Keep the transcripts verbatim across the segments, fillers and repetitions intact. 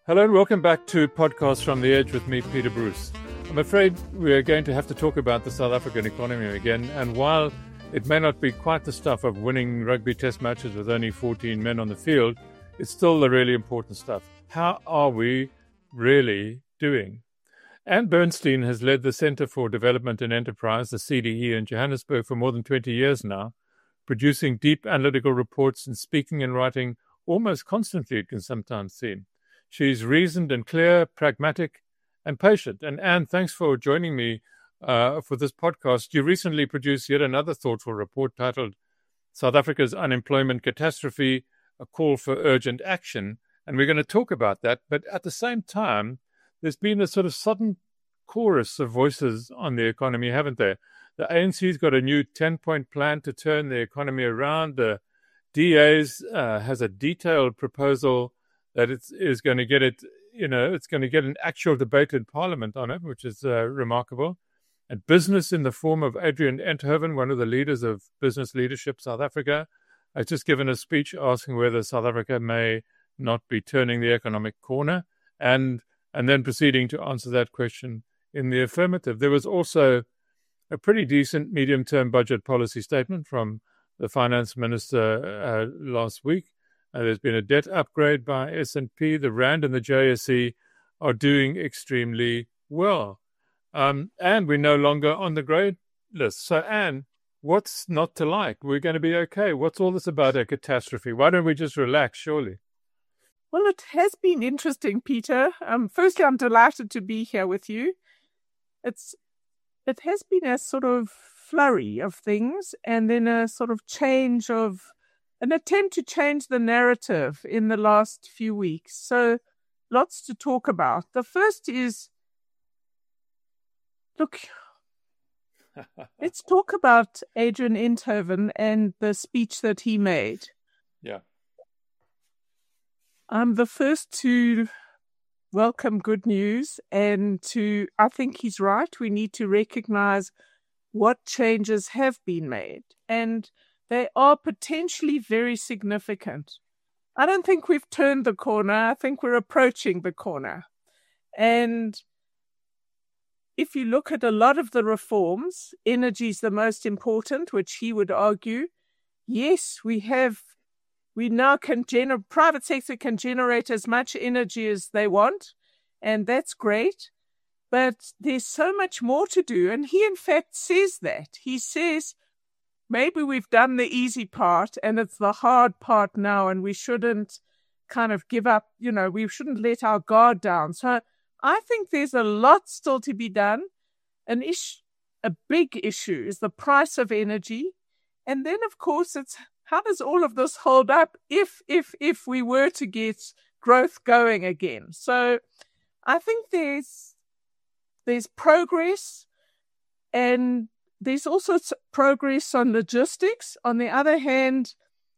Hello and welcome back to Podcast from the Edge with me, Peter Bruce. I'm afraid we're going to have to talk about the South African economy again, and while it may not be quite the stuff of winning rugby test matches with only fourteen men on the field, it's still the really important stuff. How are we really doing? Anne Bernstein has led the Centre for Development and Enterprise, the C D E, in Johannesburg for more than twenty years now, producing deep analytical reports and speaking and writing almost constantly, it can sometimes seem. She's reasoned and clear, pragmatic and patient. And Anne, thanks for joining me uh, for this podcast. You recently produced yet another thoughtful report titled South Africa's Unemployment Catastrophe, a Call for Urgent Action. And we're going to talk about that. But at the same time, there's been a sort of sudden chorus of voices on the economy, haven't there? The A N C's got a new ten-point plan to turn the economy around. The D A's uh, has a detailed proposal that it is going to get it, you know, it's going to get an actual debate in Parliament on it, which is uh, remarkable. And business in the form of Adrian Enthoven, one of the leaders of Business Leadership South Africa, has just given a speech asking whether South Africa may not be turning the economic corner, and and then proceeding to answer that question in the affirmative. There was also a pretty decent medium-term budget policy statement from the finance minister uh, last week. Uh, there's been a debt upgrade by S and P. The Rand and the J S E are doing extremely well. Um, and we're no longer on the grey list. So, Anne, what's not to like? We're going to be okay. What's all this about a catastrophe? Why don't we just relax, surely? Well, it has been interesting, Peter. Um, firstly, I'm delighted to be here with you. It's It has been a sort of flurry of things and then a sort of change of an attempt to change the narrative in the last few weeks. So lots to talk about. The first is, look, let's talk about Adrian Enthoven and the speech that he made. Yeah. I'm the first to welcome good news and to, I think he's right. We need to recognize what changes have been made, and they are potentially very significant. I don't think we've turned the corner. I think we're approaching the corner. And if you look at a lot of the reforms, energy is the most important, which he would argue. Yes, we have, we now can generate, private sector can generate as much energy as they want, and that's great. But there's so much more to do. And he, in fact, says that. He says, maybe we've done the easy part and it's the hard part now, and we shouldn't kind of give up, you know, we shouldn't let our guard down. So I think there's a lot still to be done. An issue, a big issue is the price of energy. And then, of course, it's how does all of this hold up if, if, if we were to get growth going again? So I think there's, there's progress, and there's also progress on logistics. On the other hand,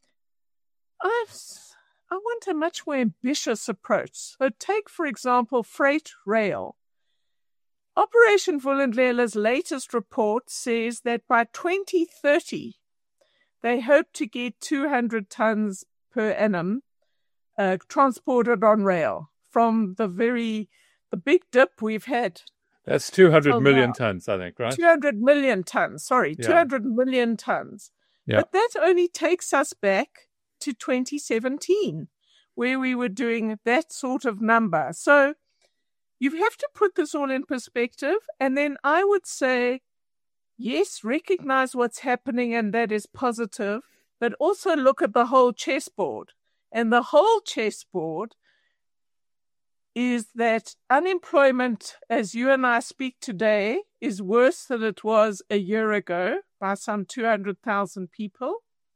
I've, I want a much more ambitious approach. So take, for example, freight rail. Operation Vulindlela's latest report says that by twenty thirty, they hope to get two hundred tons per annum uh, transported on rail from the very, the big dip we've had. That's two hundred million tons, I think, right? two hundred million tons, sorry, yeah. two hundred million tons. Yeah. But that only takes us back to twenty seventeen, where we were doing that sort of number. So you have to put this all in perspective. And then I would say, yes, recognize what's happening, and that is positive, but also look at the whole chessboard. And the whole chessboard is that unemployment, as you and I speak today, is worse than it was a year ago by some two hundred thousand people.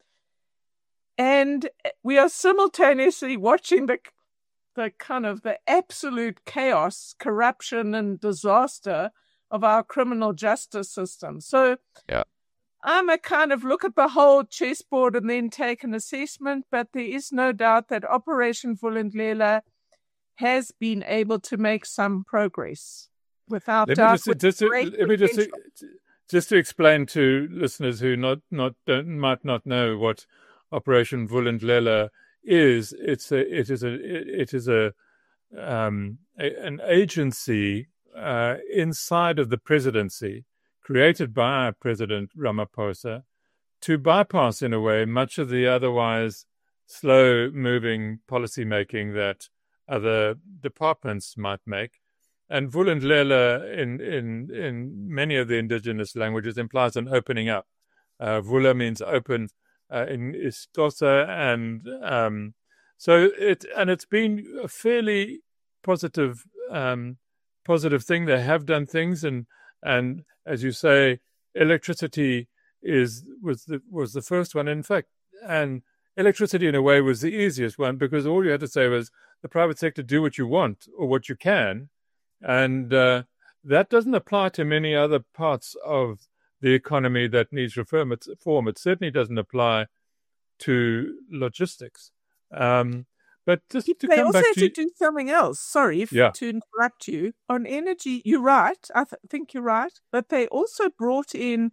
And we are simultaneously watching the, the kind of the absolute chaos, corruption, and disaster of our criminal justice system. So yeah. I'm a kind of look at the whole chessboard and then take an assessment, but there is no doubt that Operation Vulindlela has been able to make some progress. Without let doubt, me just, just, let me just, just to explain to listeners who not not don't, might not know what Operation Vulindlela is. It's a it is a it is a um, a, an agency uh, inside of the presidency created by President Ramaphosa to bypass, in a way, much of the otherwise slow-moving policy-making that other departments might make. And Vulindlela, in, in, in many of the indigenous languages, implies an opening up. Uh, Vula means open uh, in Xhosa, and um, so it and it's been a fairly positive um, positive thing. They have done things, and and as you say, electricity is was the was the first one. In fact, and electricity in a way was the easiest one, because all you had to say was the private sector, do what you want or what you can, and uh, that doesn't apply to many other parts of the economy that needs reform. It's, form. It certainly doesn't apply to logistics. Um, but just to they come also back had to, to do something else. Sorry if, yeah. to interrupt you. On energy, you're right. I th- think you're right. But they also brought in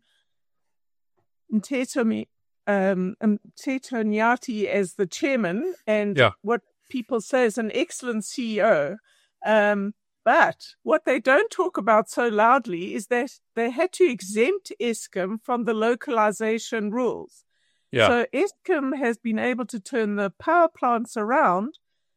Mteto um, Mteto Nyati as the chairman, and yeah. what people say is an excellent C E O. Um, But what they don't talk about so loudly is that they had to exempt Eskom from the localization rules. Yeah. So Eskom has been able to turn the power plants around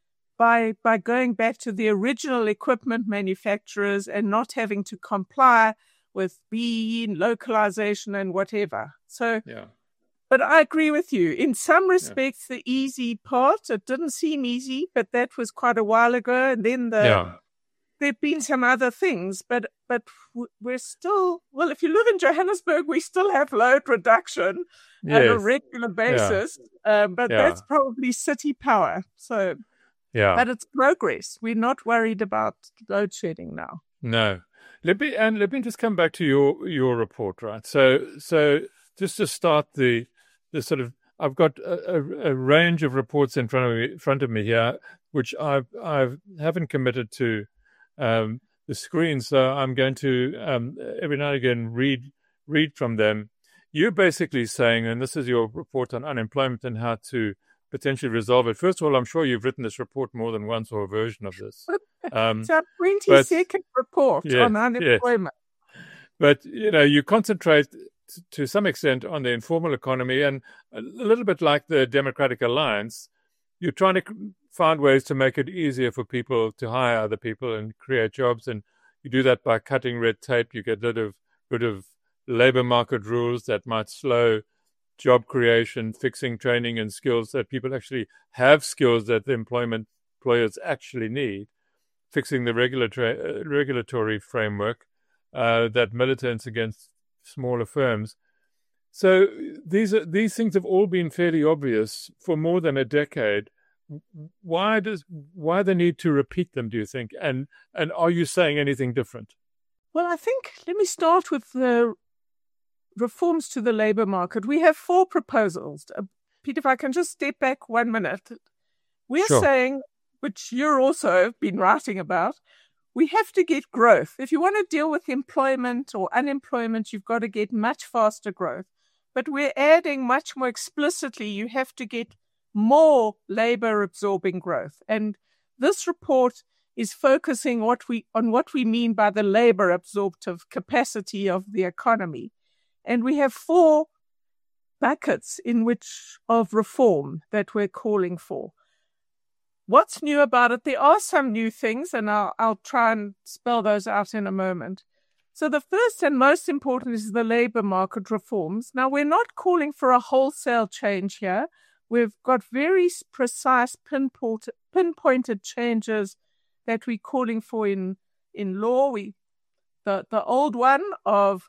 by by going back to the original equipment manufacturers and not having to comply with B E E and localization and whatever. So, yeah. But I agree with you. In some respects, yeah. the easy part, it didn't seem easy, but that was quite a while ago. And then the... Yeah. There've been some other things, but but we're still, well, if you live in Johannesburg, we still have load reduction yes. on a regular basis, yeah. um, but yeah. that's probably city power. So, yeah. But it's progress. We're not worried about load shedding now. No. Let me, and let me just come back to your, your report, right? So, so just to start the, the sort of, I've got a, a, a range of reports in front of me, front of me here, which I've, I've haven't committed to Um, the screen, so I'm going to um, every now and again read read from them. You're basically saying, and this is your report on unemployment and how to potentially resolve it. First of all, I'm sure you've written this report more than once, or a version of this. Um, it's our twenty-second report yes, on unemployment. Yes. But you know, you concentrate t- to some extent on the informal economy, and a little bit like the Democratic Alliance, you're trying to find ways to make it easier for people to hire other people and create jobs. And you do that by cutting red tape. You get rid of, rid of labor market rules that might slow job creation, fixing training and skills that people actually have skills that the employment employers actually need, fixing the regulatory, uh, regulatory framework uh, that militates against smaller firms. So these are, these things have all been fairly obvious for more than a decade. Why does why the need to repeat them, do you think? And and are you saying anything different? Well, I think, let me start with the reforms to the labour market. We have four proposals. Uh, Peter, if I can just step back one minute. We're sure. saying, which you're also been writing about, we have to get growth. If you want to deal with employment or unemployment, you've got to get much faster growth. But we're adding much more explicitly, you have to get more labor-absorbing growth. And this report is focusing what we on what we mean by the labor-absorptive capacity of the economy. And we have four buckets in which of reform that we're calling for. What's new about it? There are some new things, and I'll, I'll try and spell those out in a moment. So the first and most important is the labor market reforms. Now, we're not calling for a wholesale change here. We've got very precise, pinpoint, pinpointed changes that we're calling for in, in law. We, the, the old one of,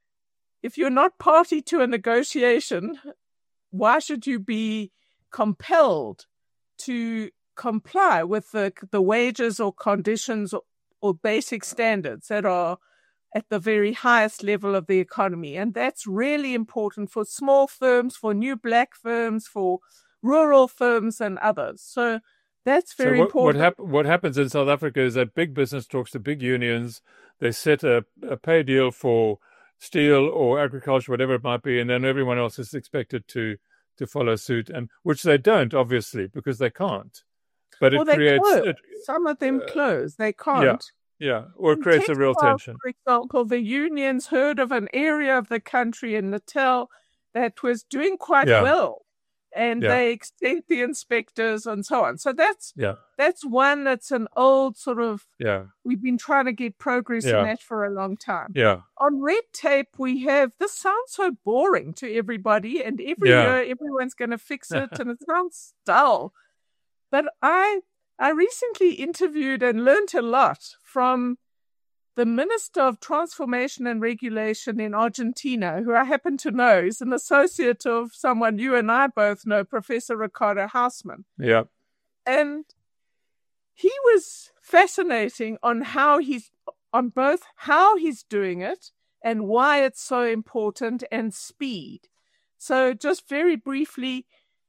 if you're not party to a negotiation, why should you be compelled to comply with the, the wages or conditions or, or basic standards that are at the very highest level of the economy? And that's really important for small firms, for new black firms, for rural firms and others. So that's very so what, important. What, hap- what happens in South Africa is that big business talks to big unions. They set a, a pay deal for steel or agriculture, whatever it might be, and then everyone else is expected to to follow suit, and which they don't, obviously, because they can't. But it Or they creates close. it, Some of them uh, close. They yeah, can't. yeah, or it In creates a real textiles, tension. for example, the unions heard of an area of the country in Natal that was doing quite Yeah, well, and yeah, they sent the inspectors and so on. So that's yeah, that's one that's an old sort of, yeah, we've been trying to get progress in yeah, that for a long time. yeah, On red tape, we have, this sounds so boring to everybody, and every yeah, year everyone's going to fix it, and it sounds dull. But I I recently interviewed and learned a lot from the Minister of Transformation and Regulation in Argentina, who I happen to know is an associate of someone you and I both know, Professor Ricardo Hausmann. yeah, And he was fascinating on how he's, on both how he's doing it and why it's so important, and speed. So just very briefly,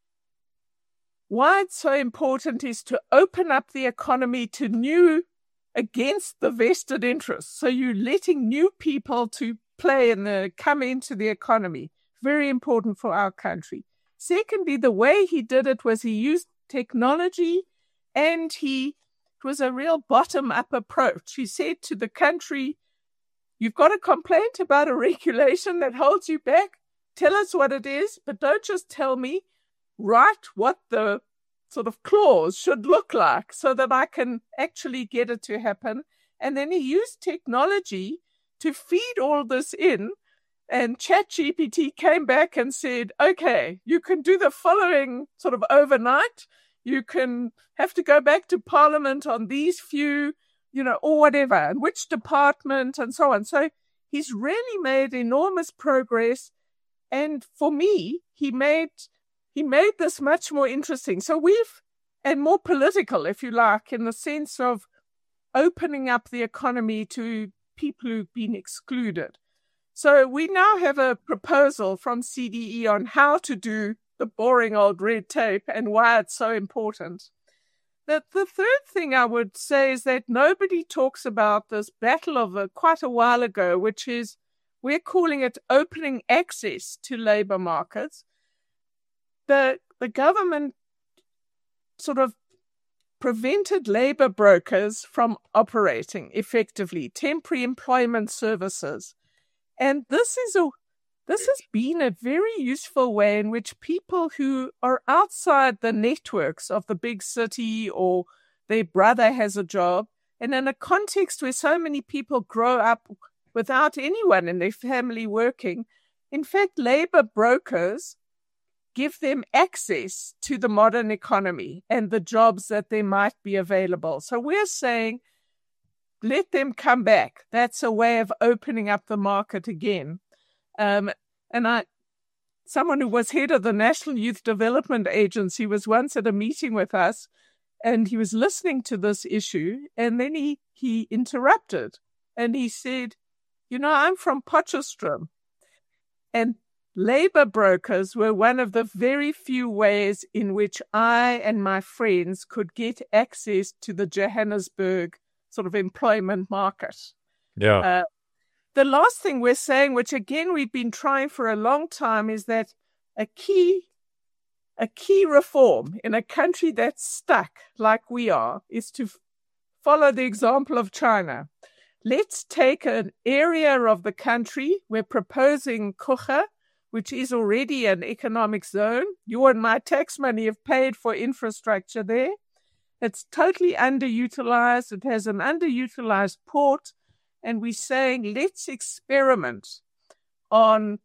why it's so important is to open up the economy to new, against the vested interests. So you're letting new people to play in the, come into the economy. Very important for our country. Secondly, the way he did it was he used technology, and he, it was a real bottom-up approach. He said to the country, you've got a complaint about a regulation that holds you back, tell us what it is, but don't just tell me, write what the sort of clause should look like so that I can actually get it to happen. And then he used technology to feed all this in, and ChatGPT came back and said, okay, you can do the following sort of overnight. You can have to go back to Parliament on these few, you know, or whatever, and which department and so on. So he's really made enormous progress. And for me, he made He made this much more interesting. So we've, and more political, if you like, in the sense of opening up the economy to people who've been excluded. So we now have a proposal from C D E on how to do the boring old red tape and why it's so important. The, the third thing I would say is that nobody talks about this battle of a, quite a while ago, which is, we're calling it opening access to labor markets. The, the government sort of prevented labor brokers from operating effectively, temporary employment services. And this is a this has been a very useful way in which people who are outside the networks of the big city, or their brother has a job, and in a context where so many people grow up without anyone in their family working, in fact, labor brokers give them access to the modern economy and the jobs that there might be available. So we're saying, let them come back. That's a way of opening up the market again. Um, and I, someone who was head of the National Youth Development Agency was once at a meeting with us, and he was listening to this issue, and then he, he interrupted, and he said, you know, I'm from Potchefstroom, and labor brokers were one of the very few ways in which I and my friends could get access to the Johannesburg sort of employment market. Yeah. Uh, the last thing we're saying, which again we've been trying for a long time, is that a key, a key reform in a country that's stuck like we are is to f- follow the example of China. Let's take an area of the country. We're proposing Coega, which is already an economic zone. You and my tax money have paid for infrastructure there. It's totally underutilized. It has an underutilized port. And we're saying, let's experiment on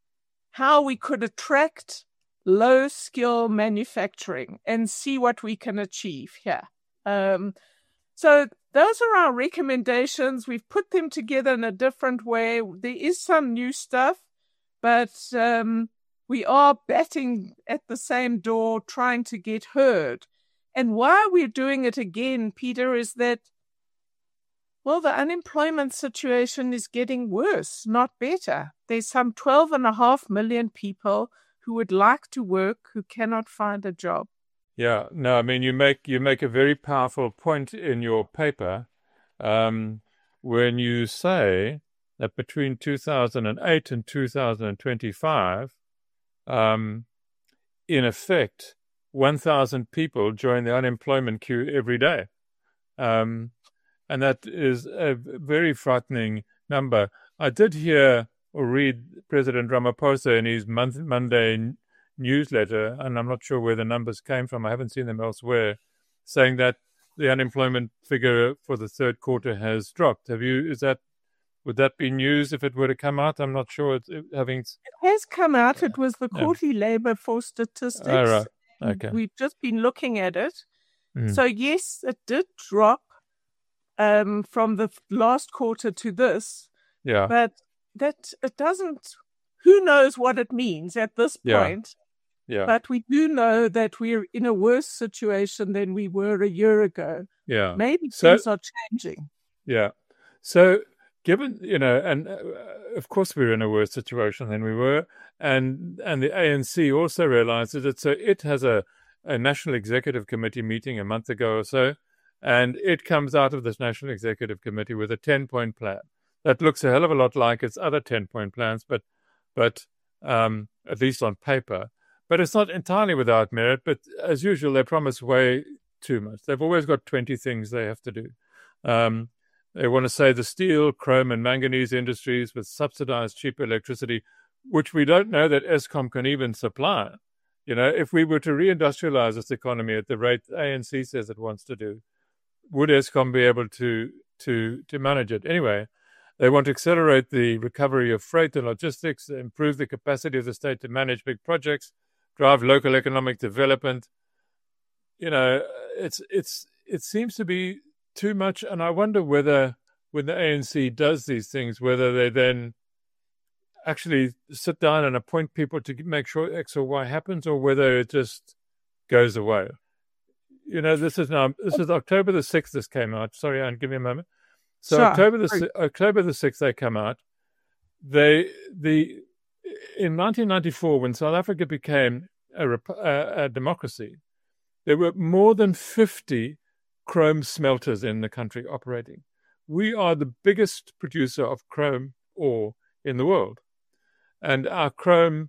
how we could attract low-skill manufacturing and see what we can achieve here. Um, so those are our recommendations. We've put them together in a different way. There is some new stuff, but um, we are batting at the same door, trying to get heard. And why we're doing it again, Peter, is that, well, the unemployment situation is getting worse, not better. There's some twelve and a half million people who would like to work who cannot find a job. Yeah, no, I mean, you make you make a very powerful point in your paper um, when you say that between two thousand eight and two thousand twenty-five, um, in effect, one thousand people join the unemployment queue every day. Um, and that is a very frightening number. I did hear or read President Ramaphosa in his month, Monday newsletter, and I'm not sure where the numbers came from. I haven't seen them elsewhere, saying that the unemployment figure for the third quarter has dropped. Have you? Is that would that be news if it were to come out? I'm not sure. It's having it has come out. It was the quarterly yeah. labor force statistics. Oh, right. Okay. We've just been looking at it. Mm. So yes, it did drop um, from the last quarter to this. Yeah. But that it doesn't. Who knows what it means at this point? Yeah. yeah. But we do know that we're in a worse situation than we were a year ago. Yeah. Maybe so, things are changing. Yeah. So, given, you know, and uh, of course we're in a worse situation than we were, and and the A N C also realizes it. So it has a, a National Executive Committee meeting a month ago or so, and it comes out of this National Executive Committee with a ten-point plan that looks a hell of a lot like its other ten-point plans, but but um, at least on paper. But it's not entirely without merit, but as usual, they promise way too much. They've always got twenty things they have to do. Um, they want to say the steel, chrome, and manganese industries with subsidized cheap electricity, which we don't know that Eskom can even supply. You know, if we were to reindustrialize this economy at the rate A N C says it wants to do, would Eskom be able to to to manage it? Anyway, they want to accelerate the recovery of freight and logistics, improve the capacity of the state to manage big projects, drive local economic development. You know, it's it's it seems to be too much, and I wonder whether when the A N C does these things, whether they then actually sit down and appoint people to make sure X or Y happens, or whether it just goes away. You know, this is now this is October the sixth. This came out. Sorry, Anne, give me a moment. So sure. October the October the sixth, they come out. They the in nineteen ninety-four, when South Africa became a, a, a democracy, there were more than fifty chrome smelters in the country operating. We are the biggest producer of chrome ore in the world, and our chrome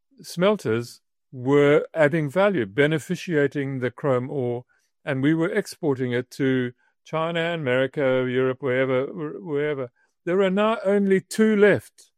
smelters were adding value, beneficiating the chrome ore, and we were exporting it to China, America, Europe, wherever, wherever. There are now only two left.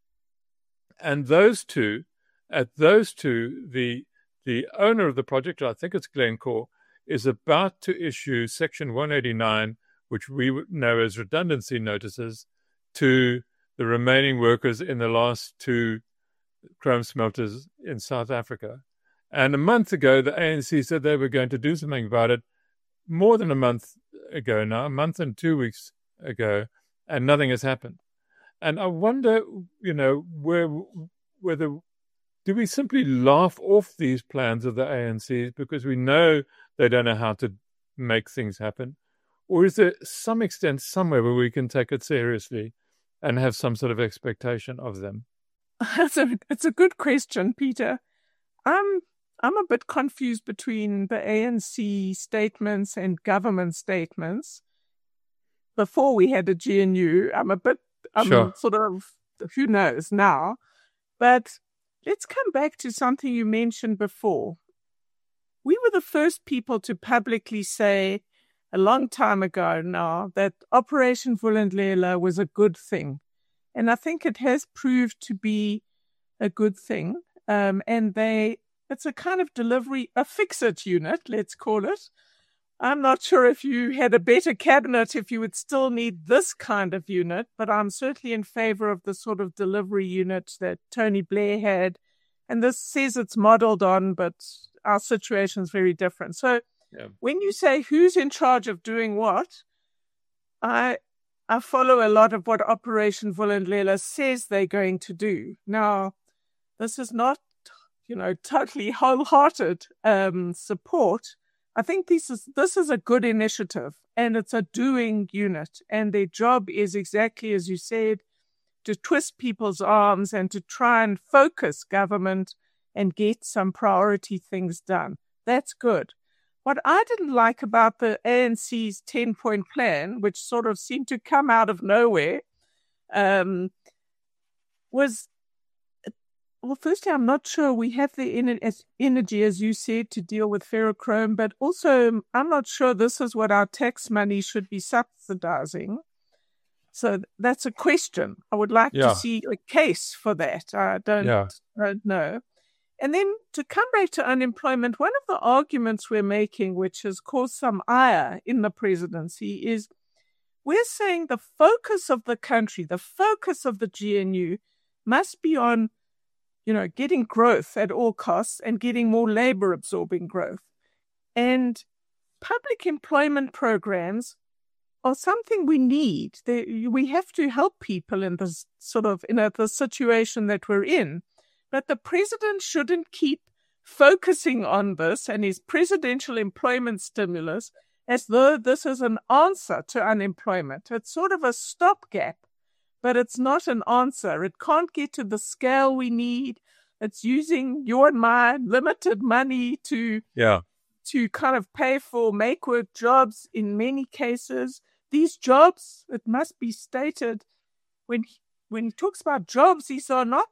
And those two, at those two, the the owner of the project, I think it's Glencore, is about to issue Section one eighty-nine, which we know as redundancy notices, to the remaining workers in the last two chrome smelters in South Africa. And a month ago, the A N C said they were going to do something about it. More than a month ago now, a month and two weeks ago, and nothing has happened. And I wonder, you know, where, whether do we simply laugh off these plans of the A N C because we know they don't know how to make things happen? Or is there some extent somewhere where we can take it seriously and have some sort of expectation of them? It's a, it's a good question, Peter. I'm, I'm a bit confused between the A N C statements and government statements. Before we had a G N U, I'm a bit, I'm sure. sort of, who knows now. But let's come back to something you mentioned before. We were the first people to publicly say a long time ago now that Operation Vulindlela was a good thing. And I think it has proved to be a good thing. Um, and they, it's a kind of delivery, a fix-it unit, let's call it. I'm not sure if you had a better cabinet, if you would still need this kind of unit, but I'm certainly in favor of the sort of delivery unit that Tony Blair had. And this says it's modeled on, but our situation is very different. So yeah. When you say who's in charge of doing what, I I follow a lot of what Operation Vulindlela says they're going to do. Now, this is not, you know, totally wholehearted um, support. I think this is this is a good initiative, and it's a doing unit, and their job is exactly as you said, to twist people's arms and to try and focus government and get some priority things done. That's good. What I didn't like about the A N C's ten-point plan, which sort of seemed to come out of nowhere, um, was well, firstly, I'm not sure we have the ener- as energy, as you said, to deal with ferrochrome, but also I'm not sure this is what our tax money should be subsidizing. So that's a question. I would like Yeah. to see a case for that. I don't, Yeah. don't know. And then to come back to unemployment, one of the arguments we're making, which has caused some ire in the presidency, is we're saying the focus of the country, the focus of the G N U must be on, you know, getting growth at all costs and getting more labor absorbing growth. And public employment programs are something we need. They, we have to help people in this sort of, in a, the situation that we're in. But the president shouldn't keep focusing on this and his presidential employment stimulus as though this is an answer to unemployment. It's sort of a stopgap, but it's not an answer. It can't get to the scale we need. It's using your and my limited money to, yeah. to kind of pay for make-work jobs in many cases. These jobs, it must be stated, when he, when he talks about jobs, these are not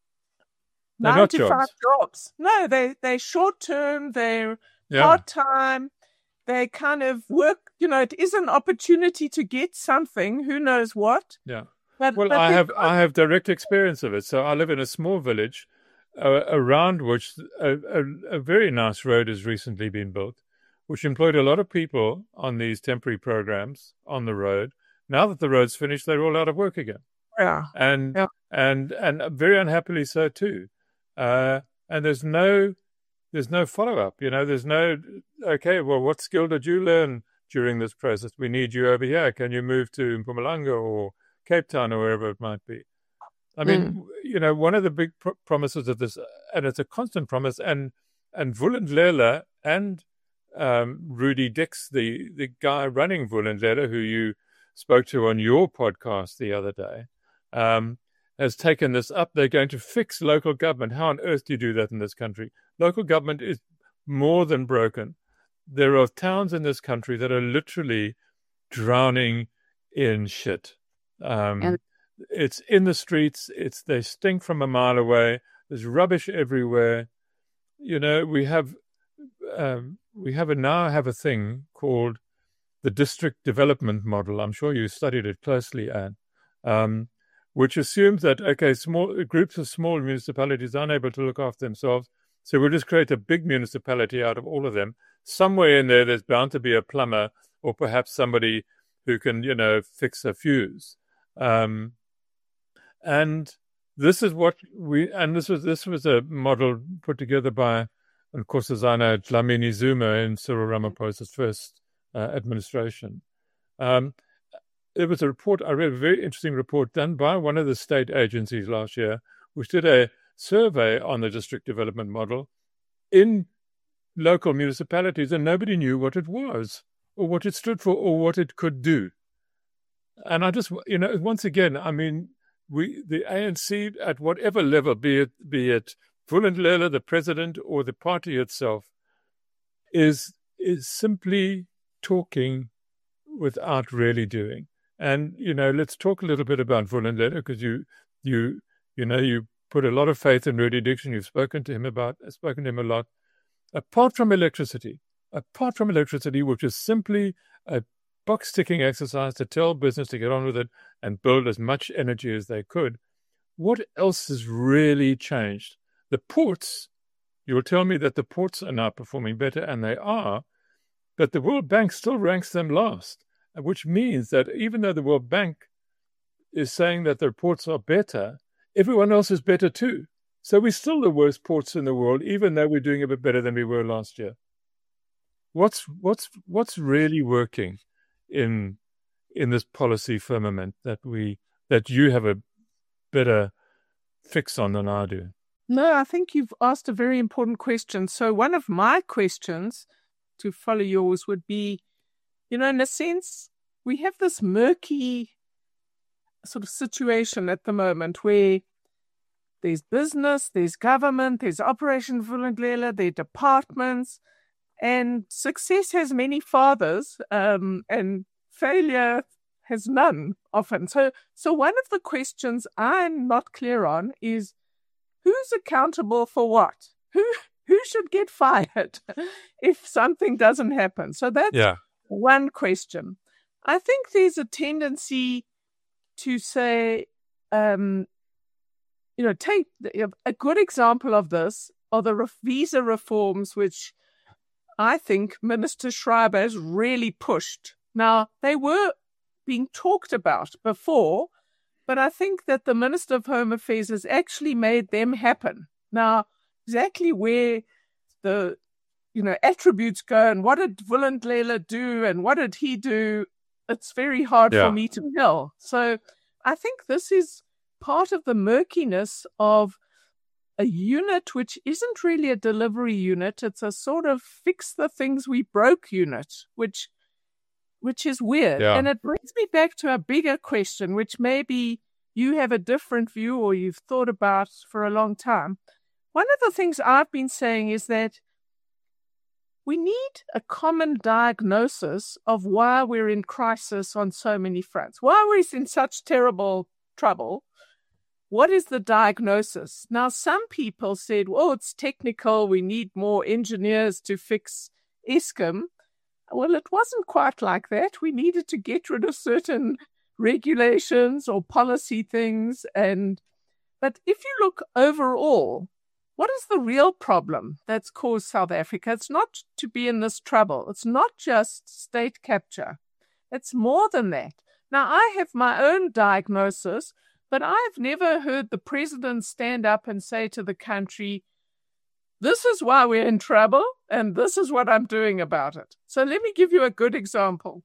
They're nine not to jobs. five jobs. No, they, they're short-term, they're Yeah. part-time, they kind of work, you know, it is an opportunity to get something, who knows what. Yeah. But, Well, but I they have can't- I have direct experience of it. So I live in a small village uh, around which a, a, a very nice road has recently been built, which employed a lot of people on these temporary programs on the road. Now that the road's finished, they're all out of work again, Yeah. and Yeah. and and very unhappily so too. Uh, and there's no there's no follow up. You know, there's no okay. Well, what skill did you learn during this process? We need you over here. Can you move to Mpumalanga or Cape Town or wherever it might be? I mean, Mm. you know, one of the big pr- promises of this, and it's a constant promise, and and Vulindlela and um, Rudy Dix, the the guy running Vulindlela, who you spoke to on your podcast the other day, um, has taken this up. They're going to fix local government. How on earth do you do that in this country? Local government is more than broken. There are towns in this country that are literally drowning in shit. Um, And- it's in the streets. It's they stink from a mile away. There's rubbish everywhere. You know, we have um, we have a, now have a thing called the district development model. I'm sure you studied it closely, Anne, um, which assumes that okay, small groups of small municipalities are unable to look after themselves, so we'll just create a big municipality out of all of them. Somewhere in there, there's bound to be a plumber or perhaps somebody who can, you know, fix a fuse. Um, and this is what we, and this was this was a model put together by, of course, as I know, Dlamini Zuma in Cyril Ramaphosa's first uh, administration. Um, there was a report, I read a very interesting report done by one of the state agencies last year, which did a survey on the district development model in local municipalities, and nobody knew what it was or what it stood for or what it could do. And I just, you know, once again, I mean, we, the A N C at whatever level, be it, be it Vulindlela, the president, or the party itself, is is simply talking without really doing. And, you know, let's talk a little bit about Vulindlela, because you, you, you know, you put a lot of faith in Rudy Dixon. You've spoken to him about, spoken to him a lot. Apart from electricity, apart from electricity, which is simply a box-ticking exercise to tell business to get on with it and build as much energy as they could, what else has really changed? The ports, you'll tell me that the ports are now performing better, and they are, but the World Bank still ranks them last, which means that even though the World Bank is saying that their ports are better, everyone else is better too. So we're still the worst ports in the world, even though we're doing a bit better than we were last year. What's what's what's really working in in this policy firmament that we that you have a better fix on than I do? No, I think you've asked a very important question. So one of my questions, to follow yours, would be, you know, in a sense, we have this murky sort of situation at the moment where there's business, there's government, there's Operation Vulindlela, there are departments, and success has many fathers, um, and failure has none often. So, so one of the questions I'm not clear on is, who's accountable for what? Who who should get fired if something doesn't happen? So that's yeah. one question. I think there's a tendency to say, um, you know, take a good example of this are the visa reforms, which I think Minister Schreiber has really pushed. Now, they were being talked about before, but I think that the Minister of Home Affairs has actually made them happen. Now, exactly where the, you know, attributes go and what did Vulindlela do and what did he do, it's very hard Yeah. for me to tell. So I think this is part of the murkiness of a unit which isn't really a delivery unit. It's a sort of fix the things we broke unit, which which is weird. Yeah. And it brings me back to a bigger question, which maybe you have a different view or you've thought about for a long time. One of the things I've been saying is that we need a common diagnosis of why we're in crisis on so many fronts, why we're in such terrible trouble. What is the diagnosis? Now, some people said, well, it's technical. We need more engineers to fix Eskom. Well, it wasn't quite like that. We needed to get rid of certain regulations or policy things. And but if you look overall, what is the real problem that's caused South Africa? It's not to be in this trouble. It's not just state capture. It's more than that. Now, I have my own diagnosis, but I've never heard the president stand up and say to the country, this is why we're in trouble, and this is what I'm doing about it. So let me give you a good example.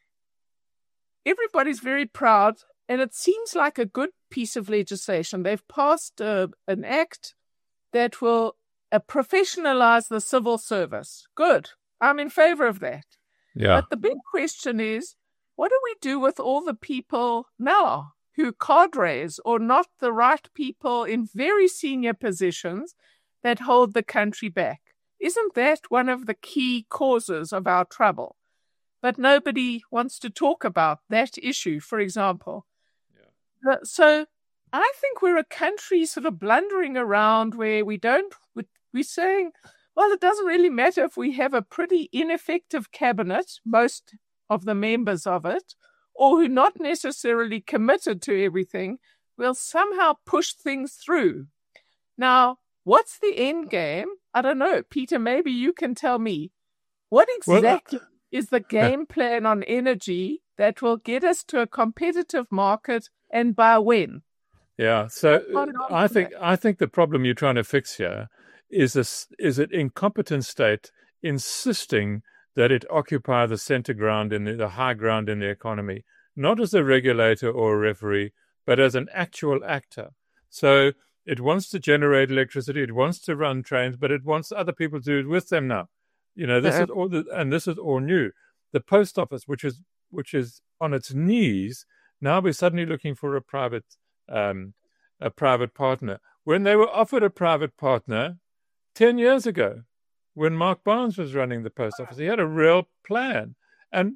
Everybody's very proud, and it seems like a good piece of legislation. They've passed uh, an act that will uh, professionalize the civil service. Good. I'm in favor of that. Yeah. But the big question is, what do we do with all the people now who cadres or not the right people in very senior positions that hold the country back? Isn't that one of the key causes of our trouble? But nobody wants to talk about that issue, for example. Yeah. So I think we're a country sort of blundering around where we don't, we're saying, well, it doesn't really matter if we have a pretty ineffective cabinet, most of the members of it, or who are not necessarily committed to everything, we'll somehow push things through. Now, what's the end game? I don't know. Peter, maybe you can tell me. What exactly well, uh, is the game plan on energy that will get us to a competitive market, and by when? Yeah, so I think that? I think the problem you're trying to fix here is this, is an incompetent state insisting that it occupy the center ground in the, the high ground in the economy, not as a regulator or a referee, but as an actual actor. So it wants to generate electricity, it wants to run trains, but it wants other people to do it with them now. You know, this uh-huh. is all, the, and this is all new. The post office, which is which is on its knees, now we're suddenly looking for a private um, a private partner. When they were offered a private partner ten years ago, when Mark Barnes was running the post office, he had a real plan. And,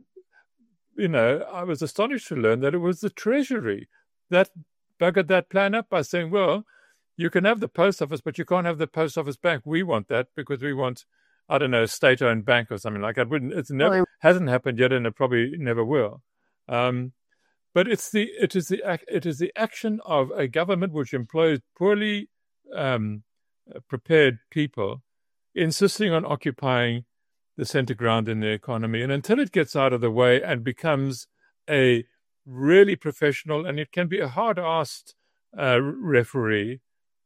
you know, I was astonished to learn that it was the Treasury that buggered that plan up by saying, well, you can have the post office, but you can't have the post office bank. We want that because we want, I don't know, a state-owned bank or something like that. It's never, well, hasn't happened yet, and it probably never will. Um, but it's the it is the it is the action of a government which employs poorly um, prepared people, insisting on occupying the center ground in the economy. And until it gets out of the way and becomes a really professional, and it can be a hard-assed uh, referee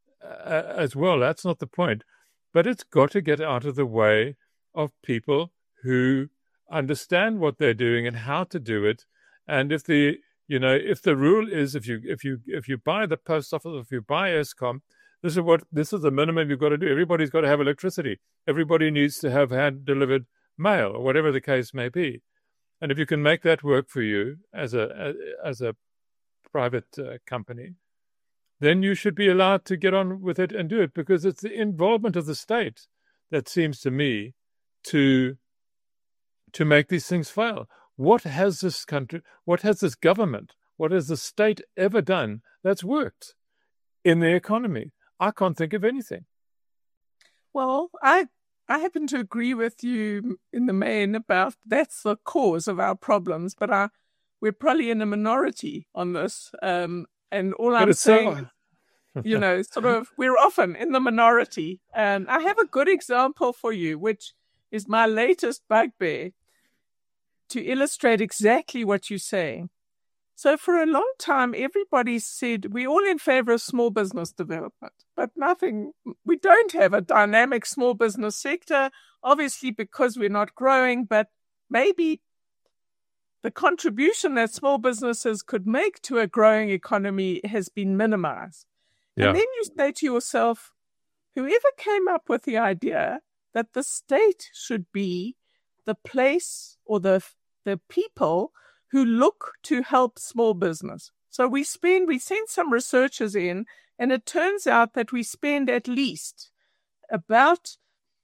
uh, as well, that's not the point. But it's got to get out of the way of people who understand what they're doing and how to do it. And if the, you know, if the rule is if you if you if you buy the post office, if you buy Eskom, this is what this is the minimum you've got to do. Everybody's got to have electricity. Everybody needs to have hand delivered mail, or whatever the case may be. And if you can make that work for you as a as a private uh, company, then you should be allowed to get on with it and do it, because it's the involvement of the state that seems to me to to make these things fail. What has this country, what has this government, what has the state ever done that's worked in the economy? I can't think of anything. Well, I I happen to agree with you in the main about that's the cause of our problems, but I, we're probably in a minority on this. Um, and all But I'm it's saying, so... you know, sort of, we're often in the minority. And I have a good example for you, which is my latest bugbear to illustrate exactly what you're saying. So for a long time, everybody said we're all in favor of small business development, but nothing, we don't have a dynamic small business sector, obviously because we're not growing, but maybe the contribution that small businesses could make to a growing economy has been minimized. Yeah. And then you say to yourself, whoever came up with the idea that the state should be the place or the the people who look to help small business. So we spend, we send some researchers in, and it turns out that we spend at least about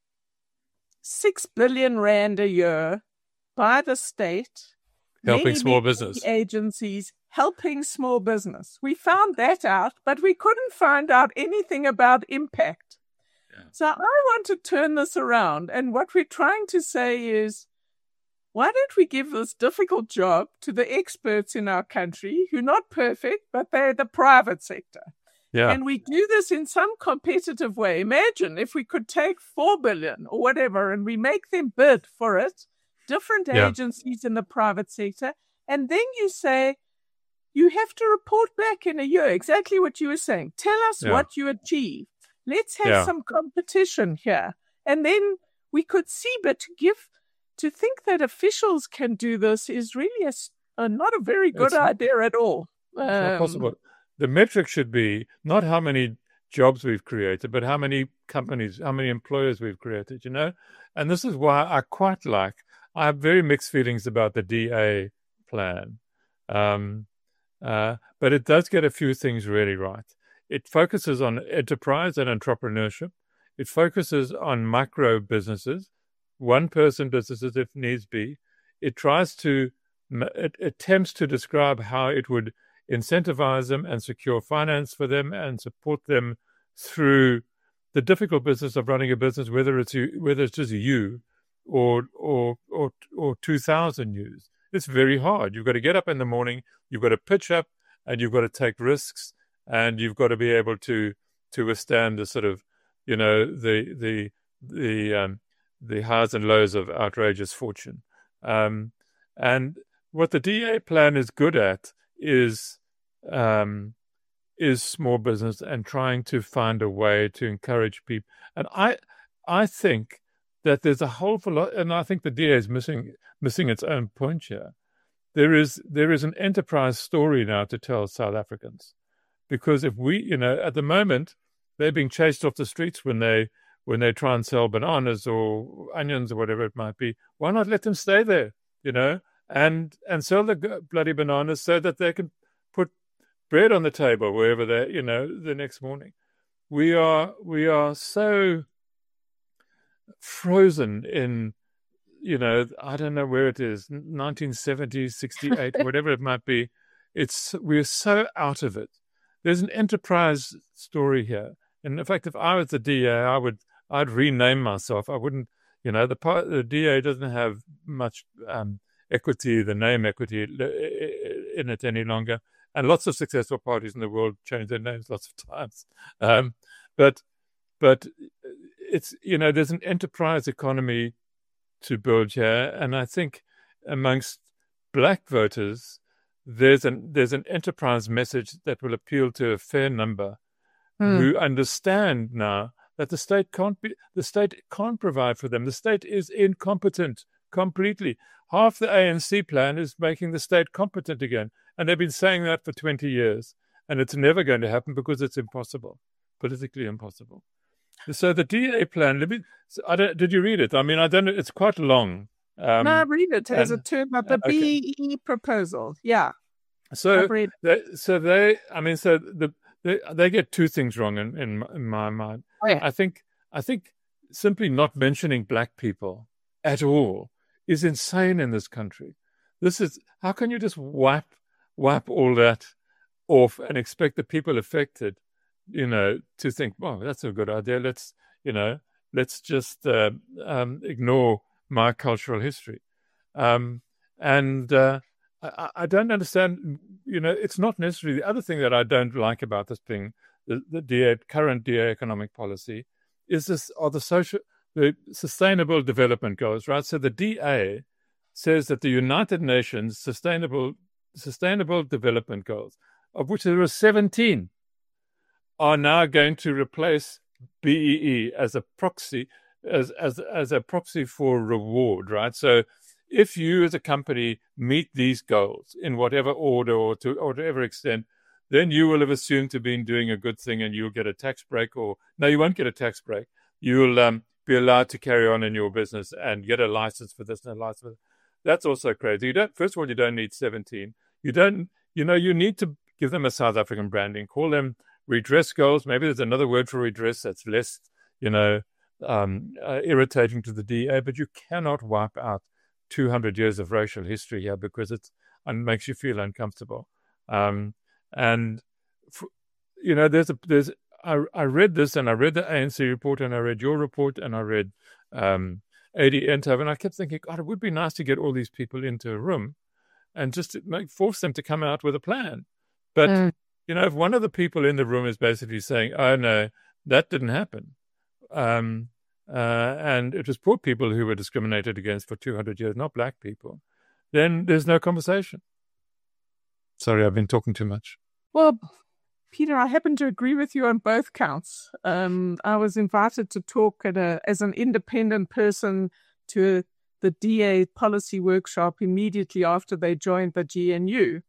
six billion rand a year by the state, helping many, small many business agencies helping small business. We found that out, but we couldn't find out anything about impact. Yeah. So I want to turn this around, and what we're trying to say is, why don't we give this difficult job to the experts in our country who are not perfect, but they're the private sector? Yeah. And we do this in some competitive way. Imagine if we could take four billion or whatever and we make them bid for it, different yeah. agencies in the private sector. And then you say, you have to report back in a year, exactly what you were saying. Tell us yeah. what you achieved. Let's have yeah. some competition here. And then we could see, but to give... To think that officials can do this is really a, a not a very good it's, idea at all. It's um, not possible. The metric should be not how many jobs we've created, but how many companies, how many employers we've created, you know? And this is why I quite like, I have very mixed feelings about the D A plan. Um, uh, but it does get a few things really right. It focuses on enterprise and entrepreneurship. It focuses on micro businesses, one-person businesses if needs be. It tries to, it attempts to describe how it would incentivize them and secure finance for them and support them through the difficult business of running a business, whether it's you, whether it's just you or or or or two thousand yous. It's very hard. You've got to get up in the morning, you've got to pitch up, and you've got to take risks, and you've got to be able to to withstand the sort of, you know, the the the um, the highs and lows of outrageous fortune. Um, and what the D A plan is good at is um, is small business and trying to find a way to encourage people. And I I think that there's a whole lot, and I think the D A is missing missing its own point here. There is there is an enterprise story now to tell South Africans, because if we, you know, at the moment they're being chased off the streets when they when they try and sell bananas or onions or whatever it might be. Why not let them stay there, you know, and and sell the bloody bananas so that they can put bread on the table wherever they, you know, the next morning. We are we are so frozen in, you know, I don't know where it is, nineteen seventy, sixty-eight, whatever it might be. It's we're so out of it. There's an enterprise story here. And in fact, if I was the D A, I would I'd rename myself. I wouldn't, you know, the part, the D A doesn't have much um, equity, the name equity in it any longer. And lots of successful parties in the world change their names lots of times. Um, but but it's, you know, there's an enterprise economy to build here. And I think amongst black voters, there's an there's an enterprise message that will appeal to a fair number mm. who understand now that the state can't be the state can't provide for them. The state is incompetent completely. Half the A N C plan is making the state competent again. And they've been saying that for twenty years. And it's never going to happen because it's impossible, politically impossible. So the D A plan, let me, I don't, did you read it? I mean, I don't know, it's quite long. Um, no, read it as and, a term of the okay. B E E proposal. Yeah. So they, so they, I mean, so the they, they get two things wrong in, in, in my mind. Oh, yeah. I think I think simply not mentioning black people at all is insane in this country. This is, how can you just wipe wipe all that off and expect the people affected you know, to think, well, that's a good idea. Let's, you know, let's just uh, um, ignore my cultural history. Um, and uh, I, I don't understand, you know, it's not necessarily. The other thing that I don't like about this thing, the, the D A, current D A economic policy, is this are the social, the sustainable development goals, right? So the D A says that the United Nations sustainable sustainable development goals, of which there are seventeen, are now going to replace B E E as a proxy, as as as a proxy for reward, right? So if you as a company meet these goals in whatever order or to or whatever extent, then you will have assumed to be doing a good thing and you'll get a tax break, or no, you won't get a tax break. You'll um, be allowed to carry on in your business and get a license for this and a license for that. That's also crazy. You don't. First of all, you don't need seventeen. You don't. You know, you need to give them a South African branding. Call them redress goals. Maybe there's another word for redress that's less, you know, um, uh, irritating to the D A. But you cannot wipe out two hundred years of racial history here because it's and makes you feel uncomfortable. Um, and f- you know, there's a there's I I read this and I read the A N C report and I read your report and I read um, A D Entov, and I kept thinking, God, it would be nice to get all these people into a room and just to make force them to come out with a plan. But mm. you know, if one of the people in the room is basically saying, "Oh no, that didn't happen," um, uh, and it was poor people who were discriminated against for two hundred years, not black people, then there's no conversation. Sorry, I've been talking too much. Well, Peter, I happen to agree with you on both counts. Um, I was invited to talk at a, as an independent person to the D A policy workshop immediately after they joined the G N U.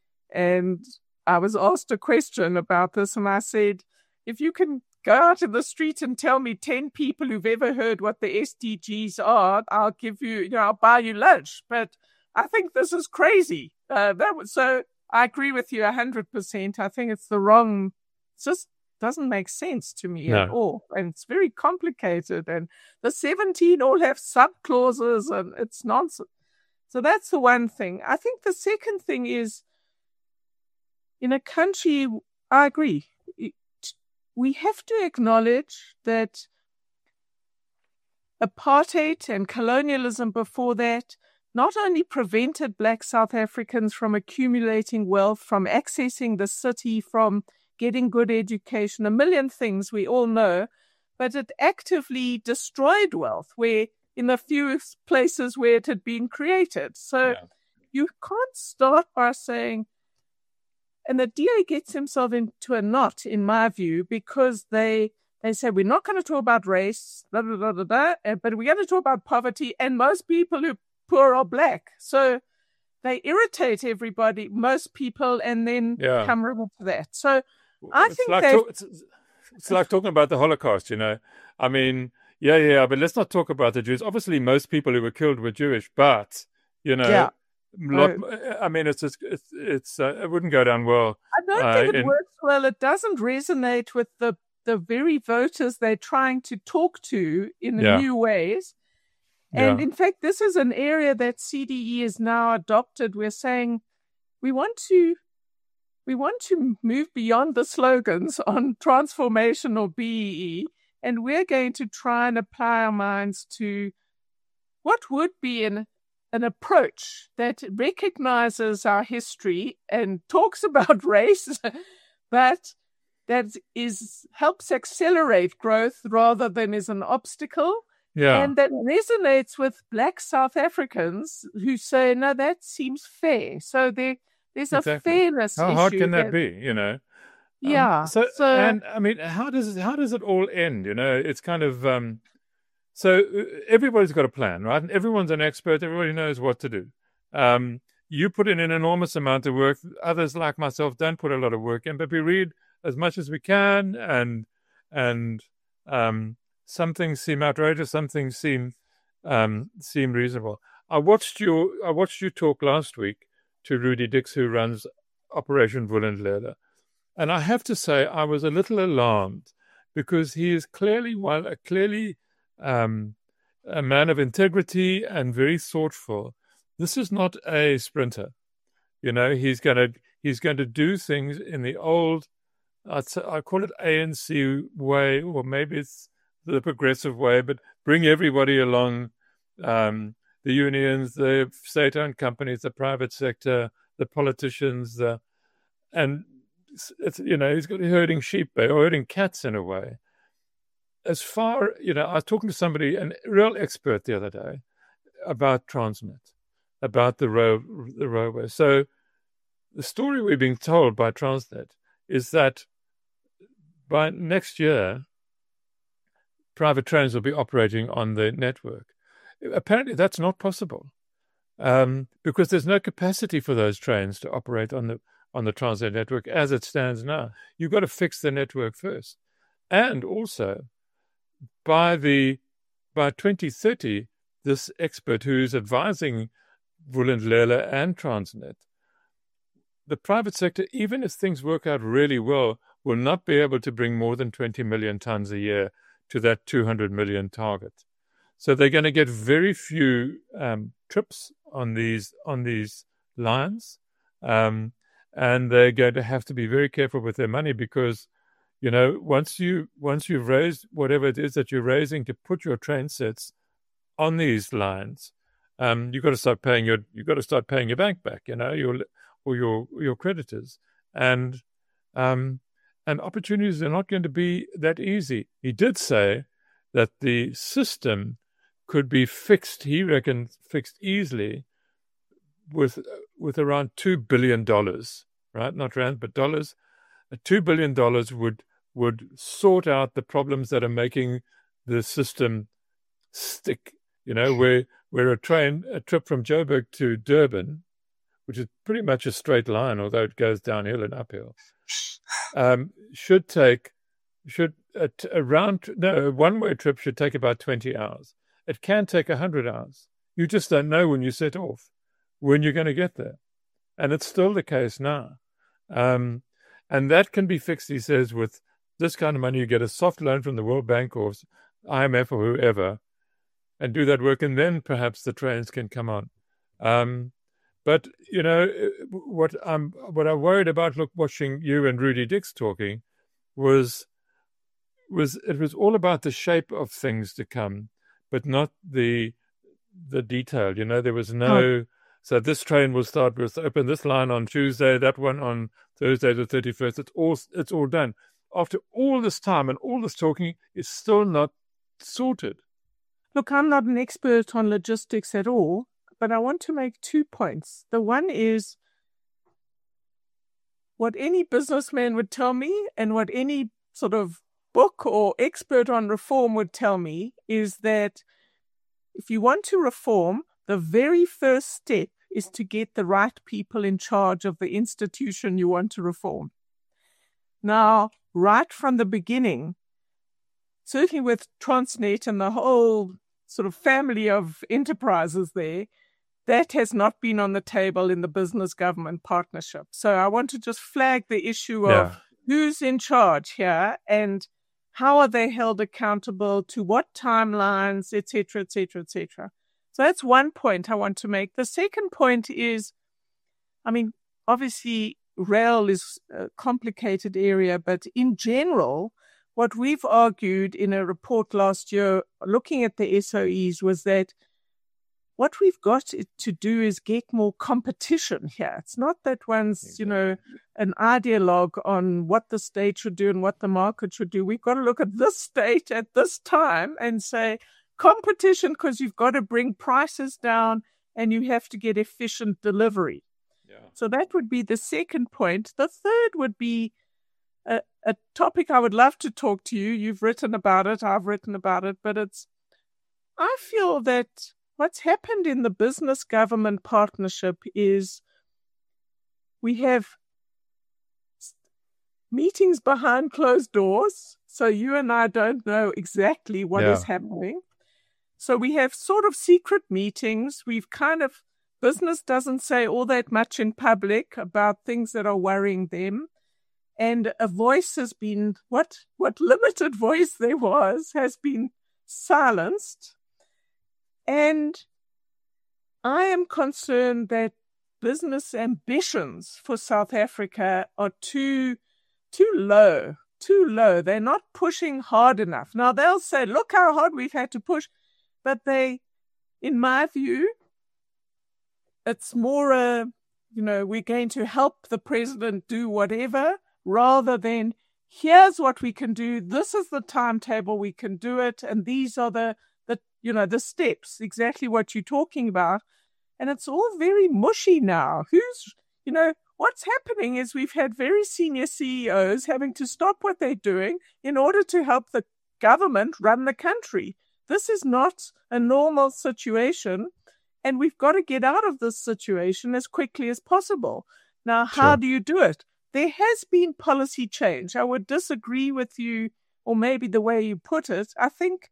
And I was asked a question about this, and I said, if you can go out in the street and tell me ten people who've ever heard what the S D Gs are, I'll give you, you know, I'll buy you lunch. But I think this is crazy. Uh, that was so... I agree with you one hundred percent. I think it's the wrong, it just doesn't make sense to me no. at all. And it's very complicated. And the seventeen all have sub-clauses and it's nonsense. So that's the one thing. I think the second thing is, in a country, I agree, we have to acknowledge that apartheid and colonialism before that not only prevented Black South Africans from accumulating wealth, from accessing the city, from getting good education, a million things we all know, but it actively destroyed wealth where in the few places where it had been created. So yeah. you can't start by saying, and the D A gets himself into a knot, in my view, because they they say, we're not going to talk about race, blah, blah, blah, blah, blah, but we're going to talk about poverty, and most people who poor or black. So they irritate everybody, most people, and then yeah. come around to that. So I it's think like that... talk, it's, it's like talking about the Holocaust, you know. I mean, yeah, yeah, but let's not talk about the Jews. Obviously, most people who were killed were Jewish, but, you know, yeah. lot, I mean, it's it's, it's, it's uh, it wouldn't go down well. I don't uh, think it in... works well. It doesn't resonate with the, the very voters they're trying to talk to in yeah. new ways. And yeah. in fact, this is an area that C D E is now adopted. We're saying we want to we want to move beyond the slogans on transformational B E E, and we're going to try and apply our minds to what would be an an approach that recognizes our history and talks about race, but that is helps accelerate growth rather than is an obstacle. Yeah. And that resonates with Black South Africans who say, no, that seems fair. So there, there's exactly. a fairness How issue. How hard can that, that be, you know? Yeah. Um, so, so, and I mean, how does how does it all end, you know? It's kind of, um, so everybody's got a plan, right? And everyone's an expert. Everybody knows what to do. Um, you put in an enormous amount of work. Others like myself don't put a lot of work in, but we read as much as we can and, and, um, some things seem outrageous. Some things seem um, seem reasonable. I watched you. I watched you talk last week to Rudy Dix, who runs Operation Vulindlela, and I have to say I was a little alarmed because he is clearly one, a clearly um, a man of integrity and very thoughtful. This is not a sprinter. You know, he's going to he's going to do things in the old I'd say, I call it A N C way, or maybe it's the progressive way, but bring everybody along, um, the unions, the state-owned companies, the private sector, the politicians, the, and it's, it's, you know, he's got herding sheep, or herding cats in a way. As far, you know, I was talking to somebody, a real expert the other day, about Transnet, about the road, the railway. So the story we're being told by Transnet is that by next year, private trains will be operating on the network. Apparently, that's not possible um, because there's no capacity for those trains to operate on the on the Transnet network as it stands now. You've got to fix the network first, and also by the by twenty thirty, this expert who's advising Vulindlela and Transnet, the private sector, even if things work out really well, will not be able to bring more than twenty million tons a year to that two hundred million target. So they're going to get very few um, trips on these on these lines, um, and they're going to have to be very careful with their money because, you know, once you once you've raised whatever it is that you're raising to put your train sets on these lines, um, you've got to start paying your you've got to start paying your bank back, you know, your or your your creditors, and um, and opportunities are not going to be that easy. He did say that the system could be fixed, he reckons, fixed easily with with around two billion dollars, right? Not rand, but dollars. two billion dollars would would sort out the problems that are making the system stick, you know, where where a train, a trip from Joburg to Durban, which is pretty much a straight line, although it goes downhill and uphill, um, should take, should, a, a round, no, a one-way trip should take about twenty hours. It can take one hundred hours. You just don't know when you set off, when you're going to get there. And it's still the case now. Um, and that can be fixed, he says, with this kind of money. You get a soft loan from the World Bank or I M F or whoever, and do that work, and then perhaps the trains can come on. Um, but, you know, what I'm what I worried about, look, watching you and Rudy Dix talking, was was it was all about the shape of things to come, but not the the detail. You know, there was no. Oh. So this train will start with open this line on Tuesday, that one on Thursday the thirty-first. It's all it's all done. After all this time and all this talking, it's still not sorted. Look, I'm not an expert on logistics at all, but I want to make two points. The one is what any businessman would tell me and what any sort of book or expert on reform would tell me is that if you want to reform, the very first step is to get the right people in charge of the institution you want to reform. Now, right from the beginning, certainly with Transnet and the whole sort of family of enterprises there, that has not been on the table in the business-government partnership. So I want to just flag the issue of yeah. who's in charge here and how are they held accountable, to what timelines, et cetera, et cetera, et cetera. So that's one point I want to make. The second point is, I mean, obviously rail is a complicated area, but in general, what we've argued in a report last year, looking at the S O Es, was that what we've got to do is get more competition here. It's not that one's, you know, an ideologue on what the state should do and what the market should do. We've got to look at this state at this time and say competition, because you've got to bring prices down and you have to get efficient delivery. Yeah. So that would be the second point. The third would be a, a topic I would love to talk to you. You've written about it. I've written about it. But it's, I feel that what's happened in the business-government partnership is we have meetings behind closed doors, so you and I don't know exactly what yeah. is happening. So we have sort of secret meetings. We've kind of, business doesn't say all that much in public about things that are worrying them. And a voice has been, what, what limited voice there was, has been silenced. And I am concerned that business ambitions for South Africa are too too low, too low. They're not pushing hard enough. Now, they'll say, look how hard we've had to push. But they, in my view, it's more a, you know, we're going to help the president do whatever, rather than here's what we can do. This is the timetable we can do it. And these are the, the you know, the steps, exactly what you're talking about. And it's all very mushy now. Who's, you know, what's happening is we've had very senior C E Os having to stop what they're doing in order to help the government run the country. This is not a normal situation, and we've got to get out of this situation as quickly as possible. Now, how Sure. do you do it? There has been policy change. I would disagree with you, or maybe the way you put it. I think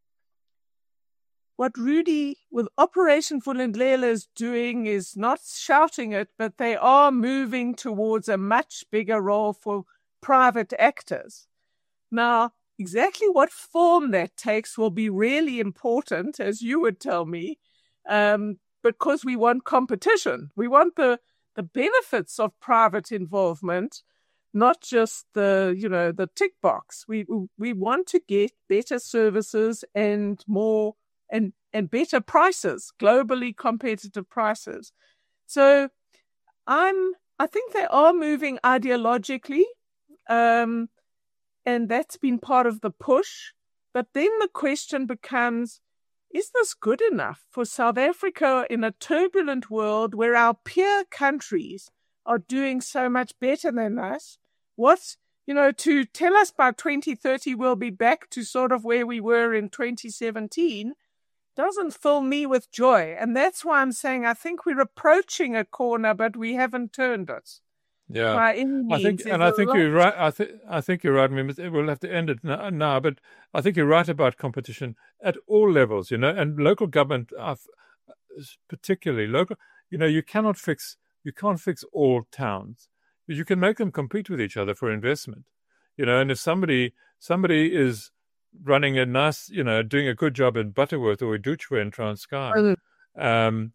what Rudy with Operation Vulindlela is doing is not shouting it, but they are moving towards a much bigger role for private actors. Now, exactly what form that takes will be really important, as you would tell me, um, because we want competition. We want the, the benefits of private involvement, not just the, you know, the tick box. We, we want to get better services and more and, and better prices, globally competitive prices. So I'm, I think they are moving ideologically, um, and that's been part of the push. But then the question becomes, is this good enough for South Africa in a turbulent world where our peer countries are doing so much better than us? What, you know, to tell us by twenty thirty we'll be back to sort of where we were in twenty seventeen doesn't fill me with joy. And that's why I'm saying I think we're approaching a corner, but we haven't turned it. Yeah, By any means. I think, There's and I a think lot- you're right. I think I think you're right. I mean, we'll have to end it now, now, but I think you're right about competition at all levels. You know, and local government, uh, particularly local. You know, you cannot fix you can't fix all towns, but you can make them compete with each other for investment. You know, and if somebody somebody is running a nice, you know, doing a good job in Butterworth or Iduchwe in Transkei, um,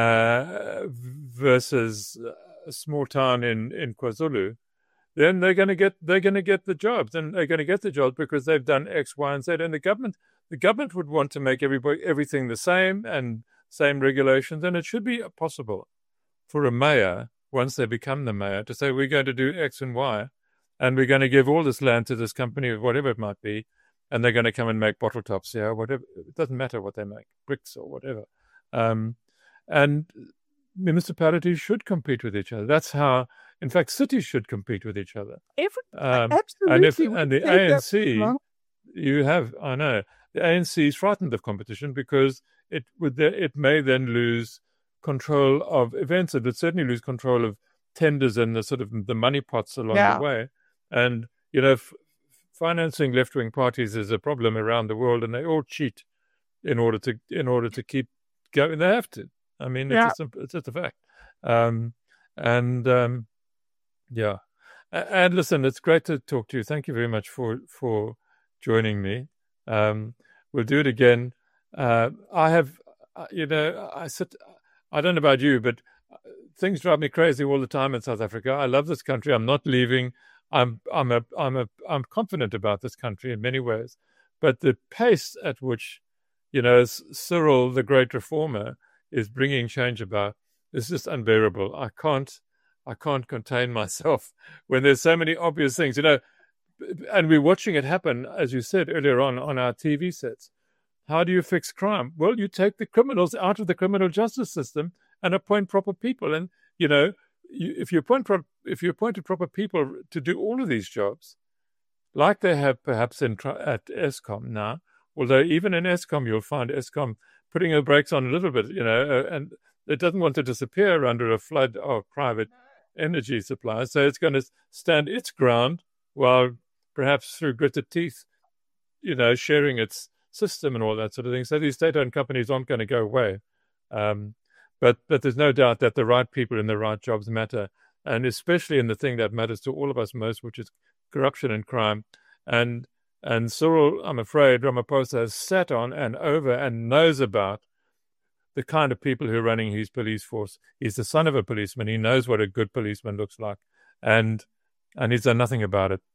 uh, versus a small town in, in KwaZulu, then they're going to get they're going to get the jobs, and they're going to get the jobs because they've done X, Y, and Z. And the government the government would want to make everybody everything the same and same regulations, and it should be possible for a mayor, once they become the mayor, to say we're going to do X and Y, and we're going to give all this land to this company or whatever it might be, and they're going to come and make bottle tops here, whatever. It doesn't matter what they make, bricks or whatever. Um, and municipalities should compete with each other. That's how, in fact, cities should compete with each other. Every, Um, absolutely. and if We and the say A N that C, wrong. you have, I know, the A N C is frightened of competition because it would it may then lose control of events. It would certainly lose control of tenders and the sort of the money pots along Yeah. the way. And you know, f- financing left-wing parties is a problem around the world, and they all cheat in order to in order to keep going. They have to. I mean, it's, Yeah. just, a, it's just a fact. Um, and um, yeah, A- and listen, it's great to talk to you. Thank you very much for for joining me. Um, we'll do it again. Uh, I have, uh, you know, I sit. I don't know about you, but things drive me crazy all the time in South Africa. I love this country. I'm not leaving. I'm I'm a I'm a I'm confident about this country in many ways, but the pace at which, you know, Cyril, the great reformer, is bringing change about is just unbearable. I can't I can't contain myself when there's so many obvious things, you know, and we're watching it happen, as you said earlier on, on our T V sets. How do you fix crime? Well, you take the criminals out of the criminal justice system and appoint proper people. And, you know, you, if you appoint pro- if you appointed proper people to do all of these jobs, like they have perhaps in at Eskom now, although even in Eskom you'll find Eskom putting the brakes on a little bit, you know, and it doesn't want to disappear under a flood of private energy supply. So it's going to stand its ground while perhaps through gritted teeth, you know, sharing its system and all that sort of thing. So these state-owned companies aren't going to go away. Um, but but there's no doubt that the right people in the right jobs matter, and especially in the thing that matters to all of us most, which is corruption and crime. And and Cyril, I'm afraid, Ramaphosa has sat on and over and knows about the kind of people who are running his police force. He's the son of a policeman. He knows what a good policeman looks like, and and he's done nothing about it.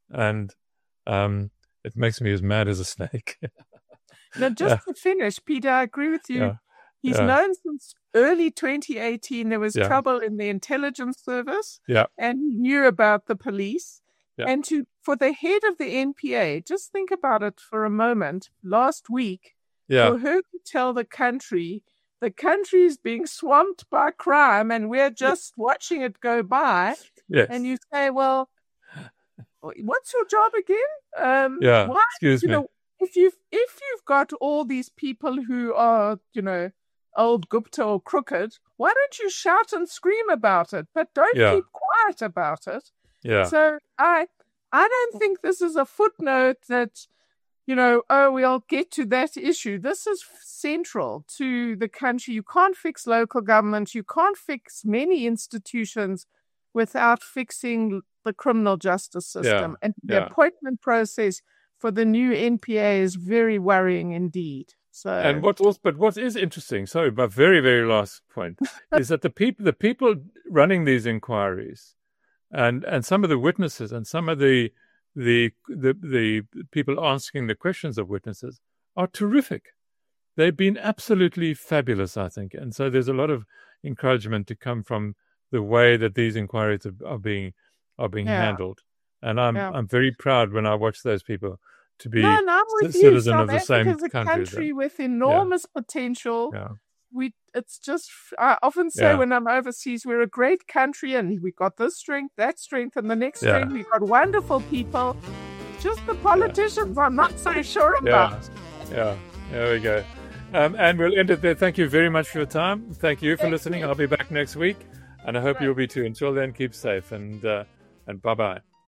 and um, it makes me as mad as a snake. Now, just Yeah. to finish, Peter, I agree with you. Yeah. He's Yeah. known since early twenty eighteen there was Yeah. trouble in the intelligence service, Yeah. and he knew about the police. Yeah. And to for the head of the N P A, just think about it for a moment. Last week, Yeah. for her to tell the country, the country is being swamped by crime, and we're just watching it go by. Yes. And you say, well, what's your job again? Um, Yeah. why, Excuse you me. know, if you've if you've got all these people who are, you know, old Gupta or crooked, why don't you shout and scream about it? But don't Yeah. keep quiet about it. Yeah. So I I don't think this is a footnote that, you know, oh, we'll get to that issue. This is central to the country. You can't fix local government. You can't fix many institutions without fixing the criminal justice system. Yeah, And the yeah. appointment process for the new N P A is very worrying indeed. So And what was, but what is interesting, sorry, my very, very last point, is that the people, the people running these inquiries, and and some of the witnesses, and some of the the the the people asking the questions of witnesses are terrific. They've been absolutely fabulous, I think, and so there's a lot of encouragement to come from the way that these inquiries are, are being are being Yeah. handled. And I'm Yeah. I'm very proud when I watch those people to be no, and I'm with c- you. citizen South of the same Africa is a country as country them. with enormous potential. Yeah. We, it's just, I often say Yeah. when I'm overseas, we're a great country and we got this strength, that strength, and the next Yeah. strength. We've got wonderful people. Just the politicians, I'm not so sure Yeah, about. yeah, there we go. Um, and we'll end it there. Thank you very much for your time. Thank you for Thank listening. you. I'll be back next week, and I hope Right. you'll be too. Until then, keep safe, and uh, and bye bye.